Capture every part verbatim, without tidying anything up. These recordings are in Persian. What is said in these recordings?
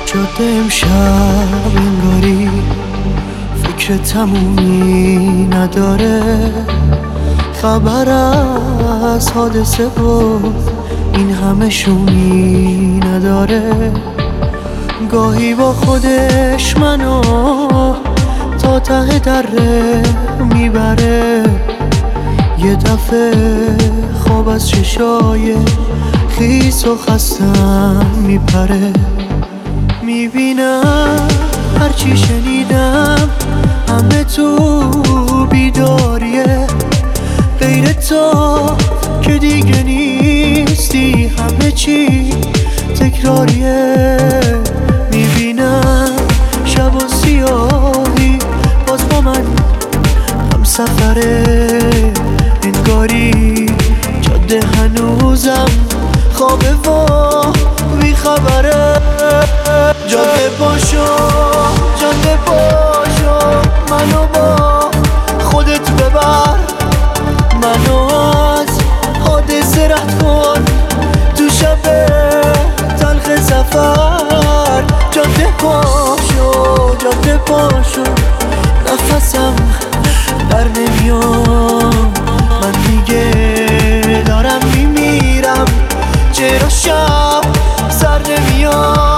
جاده امشب انگاری فکر تمومی نداره، خبر از حادثه و این همه شومی نداره. گاهی با خودش منو تا ته دره میبره، یه دفعه خواب از چشای خیس و خستم میپره. میبینم هرچی شنیدم همه تو بیداریه، غیر تو که دیگه نیستی همه چی تکراریه. میبینم شب و سیاهی باز با من هم سفره، انگاری جاده هنوزم خوابه و بی خبره. جاده پاشو جاده پاشو منو با خودت ببر، منو از حادثه رد کن تو شب تلخ سفر. جاده پاشو جاده پاشو نفسم در نمیام، من دیگه دارم میمیرم چرا شب سر نمیام.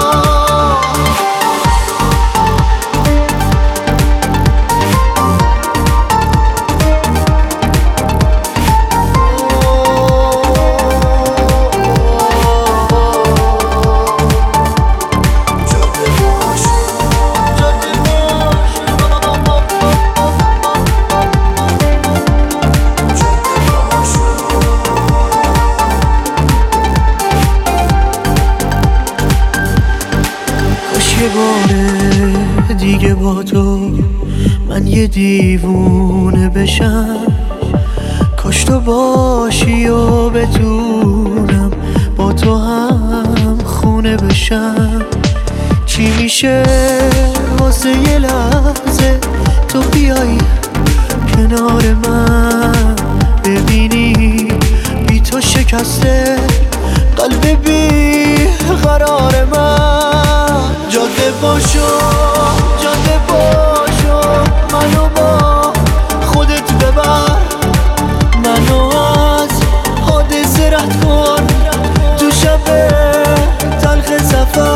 یه باره دیگه با تو من یه دیوونه بشم، کاش تو باشی و بتونم با تو هم خونه بشم. چی میشه واسه یه لحظه تو بیایی کنار من، ببینی بی تو شکسته قلب بی قرار من. جاده پاشو جاده پاشو منو با خودت ببر، منو از حادثه رد کن تو شب تلخ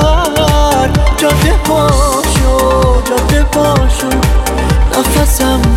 سفر. جاده پاشو جاده پاشو نفسم